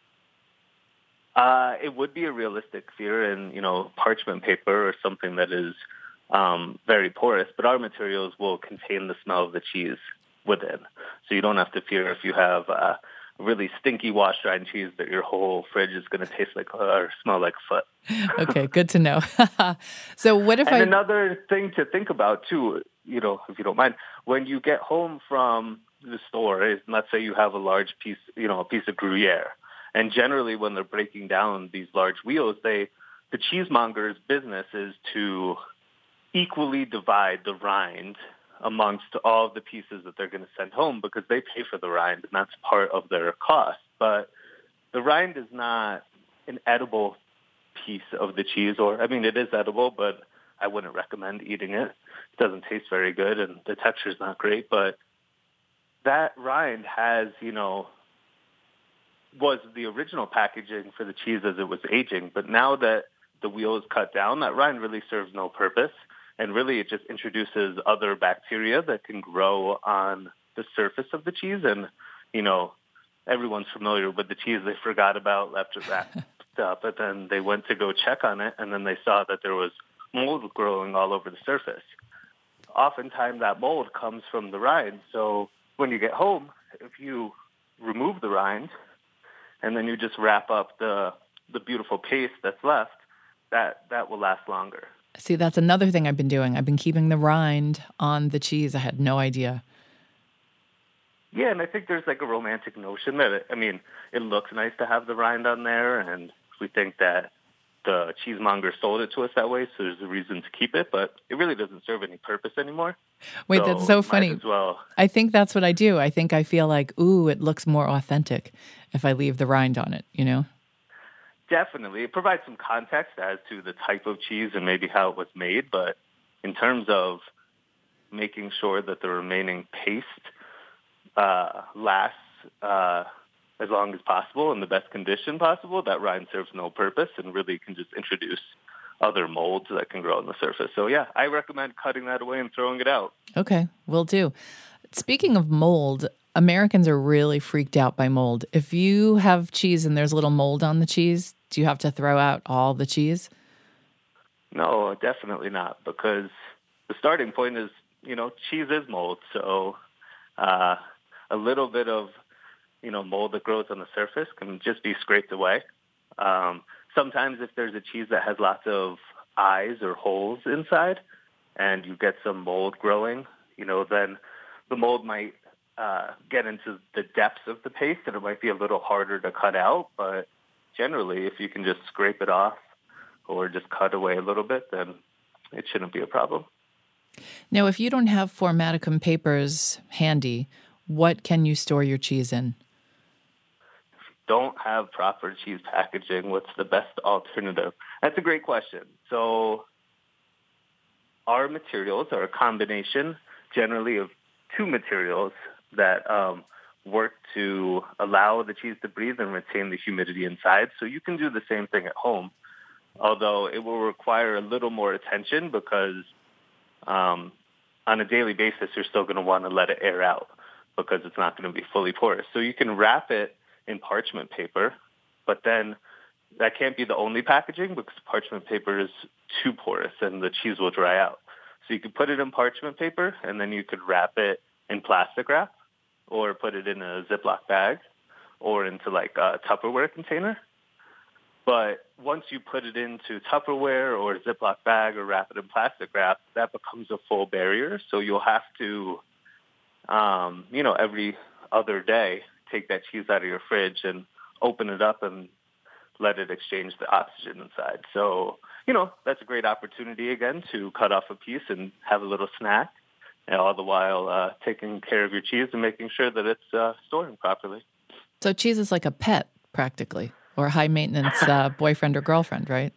Uh, it would be a realistic fear in, you know, parchment paper or something that is um, very porous, but our materials will contain the smell of the cheese within. So you don't have to fear if you have uh, really stinky wash-dried cheese that your whole fridge is going to taste like or smell like foot. Okay, good to know. So what if and I... And another thing to think about, too, you know, if you don't mind, when you get home from the store, is, let's say you have a large piece, you know, a piece of Gruyere. And generally when they're breaking down these large wheels, they, the cheesemonger's business is to equally divide the rind amongst all of the pieces that they're going to send home, because they pay for the rind, and that's part of their cost. But the rind is not an edible piece of the cheese, or, I mean, it is edible, but I wouldn't recommend eating it. It doesn't taste very good, and the texture is not great. But that rind has, you know, was the original packaging for the cheese as it was aging. But now that the wheel is cut down, that rind really serves no purpose. And really, it just introduces other bacteria that can grow on the surface of the cheese. And, you know, everyone's familiar with the cheese they forgot about, left it wrapped up, but then they went to go check on it, and then they saw that there was mold growing all over the surface. Oftentimes, that mold comes from the rind. So when you get home, if you remove the rind and then you just wrap up the the beautiful paste that's left, that, that will last longer. See, that's another thing I've been doing. I've been keeping the rind on the cheese. I had no idea. Yeah, and I think there's like a romantic notion that, it, I mean, it looks nice to have the rind on there, and we think that the cheesemonger sold it to us that way, so there's a reason to keep it, but it really doesn't serve any purpose anymore. Wait, so that's so might funny. as well. I think that's what I do. I think I feel like, ooh, it looks more authentic if I leave the rind on it, you know? Definitely. It provides some context as to the type of cheese and maybe how it was made, but in terms of making sure that the remaining paste uh, lasts uh, as long as possible in the best condition possible, that rind serves no purpose and really can just introduce other molds that can grow on the surface. So yeah, I recommend cutting that away and throwing it out. Okay, will do. Speaking of mold, Americans are really freaked out by mold. If you have cheese and there's a little mold on the cheese, do you have to throw out all the cheese? No, definitely not, because the starting point is, you know, cheese is mold. So uh, a little bit of, you know, mold that grows on the surface can just be scraped away. Um, sometimes if there's a cheese that has lots of eyes or holes inside and you get some mold growing, you know, then the mold might uh, get into the depths of the paste and it might be a little harder to cut out. But generally, if you can just scrape it off or just cut away a little bit, then it shouldn't be a problem. Now, if you don't have Formaticum papers handy, what can you store your cheese in? Don't have proper cheese packaging, what's the best alternative? That's a great question. So our materials are a combination generally of two materials that um, work to allow the cheese to breathe and retain the humidity inside. So you can do the same thing at home, although it will require a little more attention because um, on a daily basis, you're still going to want to let it air out because it's not going to be fully porous. So you can wrap it in parchment paper, but then that can't be the only packaging because parchment paper is too porous and the cheese will dry out. So you could put it in parchment paper and then you could wrap it in plastic wrap or put it in a Ziploc bag or into like a Tupperware container. But once you put it into Tupperware or a Ziploc bag or wrap it in plastic wrap, that becomes a full barrier. So you'll have to, um, you know, every other day, take that cheese out of your fridge and open it up and let it exchange the oxygen inside. So, you know, that's a great opportunity, again, to cut off a piece and have a little snack, and all the while uh, taking care of your cheese and making sure that it's uh, storing properly. So cheese is like a pet, practically, or a high-maintenance uh, boyfriend or girlfriend, right?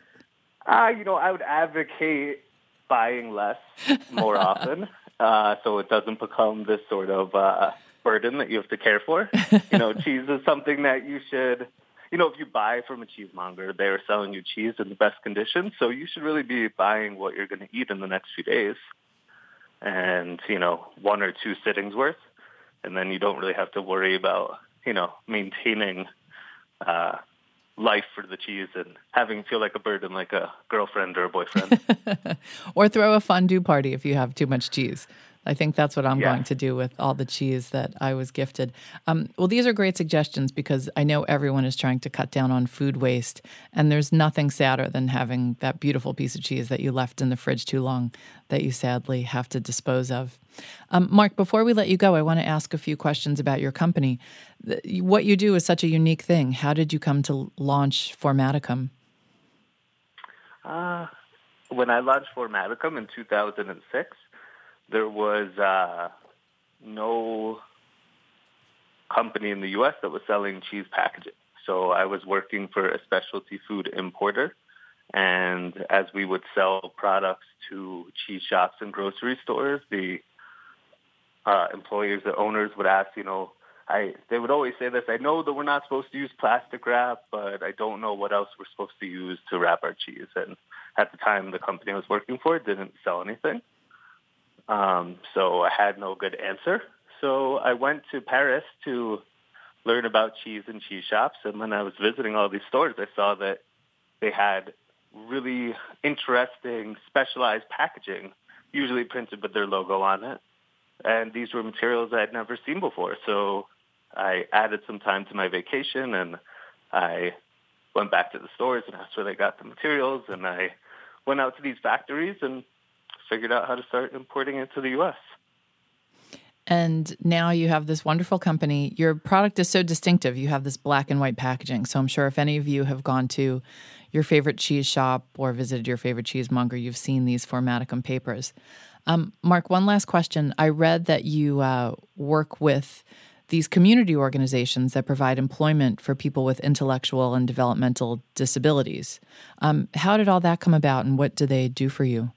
Uh, you know, I would advocate buying less more often uh, so it doesn't become this sort of uh, burden that you have to care for. You know, cheese is something that you should, you know, if you buy from a cheesemonger, they're selling you cheese in the best condition. So you should really be buying what you're going to eat in the next few days and, you know, one or two sittings worth. And then you don't really have to worry about, you know, maintaining uh, life for the cheese and having it feel like a burden like a girlfriend or a boyfriend. Or throw a fondue party if you have too much cheese. I think that's what I'm Yeah. going to do with all the cheese that I was gifted. Um, well, these are great suggestions because I know everyone is trying to cut down on food waste, and there's nothing sadder than having that beautiful piece of cheese that you left in the fridge too long that you sadly have to dispose of. Um, Mark, before we let you go, I want to ask a few questions about your company. The- What you do is such a unique thing. How did you come to launch Formaticum? Uh, when I launched Formaticum in two thousand six, there was uh, no company in the U S that was selling cheese packaging. So I was working for a specialty food importer. And as we would sell products to cheese shops and grocery stores, the uh, employers, the owners would ask, you know, I they would always say this, I know that we're not supposed to use plastic wrap, but I don't know what else we're supposed to use to wrap our cheese. And at the time, the company I was working for didn't sell anything. Um, so I had no good answer. So I went to Paris to learn about cheese and cheese shops. And when I was visiting all these stores, I saw that they had really interesting, specialized packaging, usually printed with their logo on it. And these were materials I had never seen before. So I added some time to my vacation, and I went back to the stores and asked where they got the materials. And I went out to these factories and figured out how to start importing it to the U S. And now you have this wonderful company. Your product is so distinctive. You have this black and white packaging. So I'm sure if any of you have gone to your favorite cheese shop or visited your favorite cheesemonger, you've seen these Formaticum papers. Um, Mark, one last question. I read that you uh, work with these community organizations that provide employment for people with intellectual and developmental disabilities. Um, how did all that come about, and what do they do for you?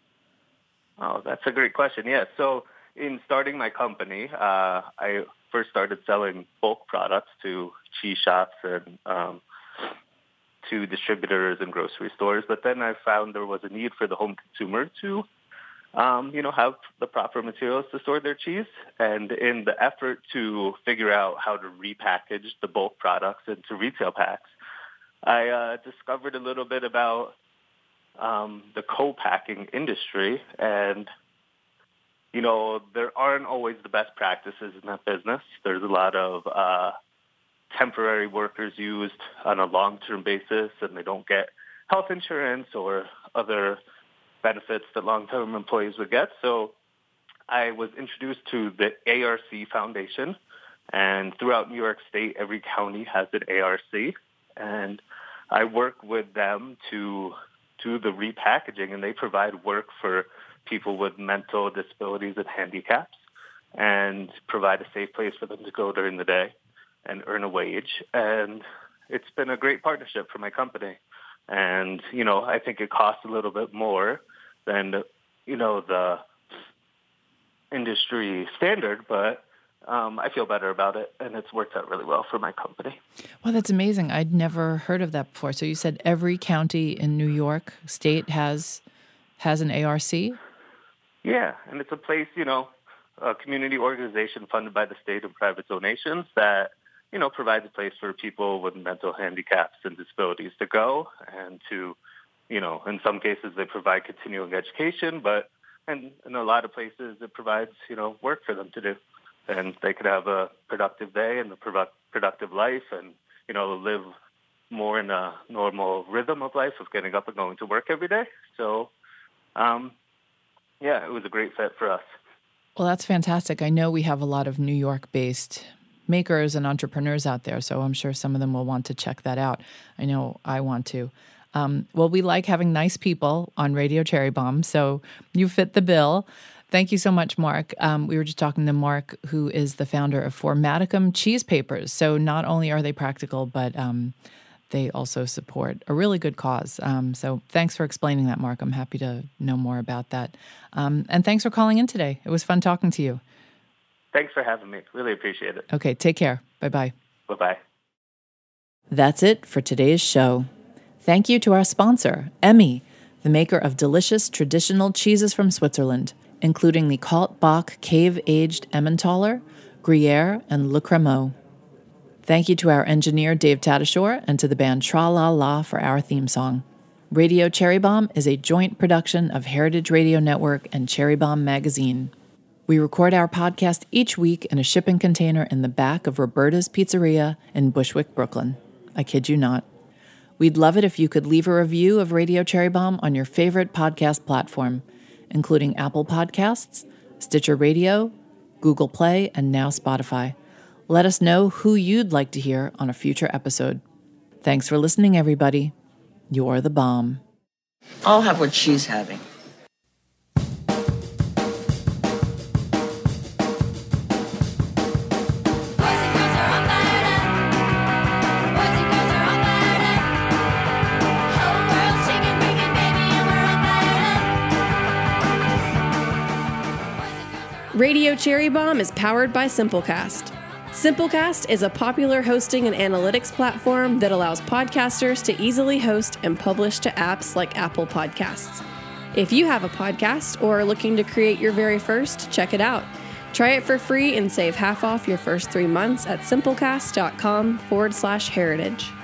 Oh, that's a great question. Yeah, so in starting my company, uh, I first started selling bulk products to cheese shops and um, to distributors and grocery stores. But then I found there was a need for the home consumer to, um, you know, have the proper materials to store their cheese. And in the effort to figure out how to repackage the bulk products into retail packs, I uh, discovered a little bit about um, the co-packing industry. And you know, there aren't always the best practices in that business. There's a lot of uh, temporary workers used on a long-term basis, and they don't get health insurance or other benefits that long-term employees would get. So I was introduced to the A R C Foundation, and throughout New York State, every county has an A R C, and I work with them to do the repackaging, and they provide work for people with mental disabilities and handicaps, and provide a safe place for them to go during the day and earn a wage. And it's been a great partnership for my company. And, you know, I think it costs a little bit more than, you know, the industry standard, but um, I feel better about it, and it's worked out really well for my company. Well, that's amazing. I'd never heard of that before. So you said every county in New York State has has an A R C? Yeah, and it's a place, you know, a community organization funded by the state and private donations that, you know, provides a place for people with mental handicaps and disabilities to go and to, you know, in some cases they provide continuing education, but in, in a lot of places it provides, you know, work for them to do. And they could have a productive day and a produ- productive life and, you know, live more in a normal rhythm of life of getting up and going to work every day. So, um, yeah, it was a great fit for us. Well, that's fantastic. I know we have a lot of New York-based makers and entrepreneurs out there, so I'm sure some of them will want to check that out. I know I want to. Um, well, we like having nice people on Radio Cherry Bomb, so you fit the bill. Thank you so much, Mark. Um, we were just talking to Mark, who is the founder of Formaticum Cheese Papers. So not only are they practical, but um, they also support a really good cause. Um, so thanks for explaining that, Mark. I'm happy to know more about that. Um, and thanks for calling in today. It was fun talking to you. Thanks for having me. Really appreciate it. Okay, take care. Bye-bye. Bye-bye. That's it for today's show. Thank you to our sponsor, Emmy, the maker of delicious traditional cheeses from Switzerland, including the Kaltbach Cave-Aged Emmentaler, Gruyere, and Le Cremeux. Thank you to our engineer, Dave Tadashore, and to the band Tra La La for our theme song. Radio Cherry Bomb is a joint production of Heritage Radio Network and Cherry Bomb Magazine. We record our podcast each week in a shipping container in the back of Roberta's Pizzeria in Bushwick, Brooklyn. I kid you not. We'd love it if you could leave a review of Radio Cherry Bomb on your favorite podcast platform, including Apple Podcasts, Stitcher Radio, Google Play, and now Spotify. Let us know who you'd like to hear on a future episode. Thanks for listening, everybody. You're the bomb. I'll have what she's having. Radio Cherry Bomb is powered by Simplecast. Simplecast is a popular hosting and analytics platform that allows podcasters to easily host and publish to apps like Apple Podcasts. If you have a podcast or are looking to create your very first, check it out. Try it for free and save half off your first three months at simplecast.com forward slash heritage.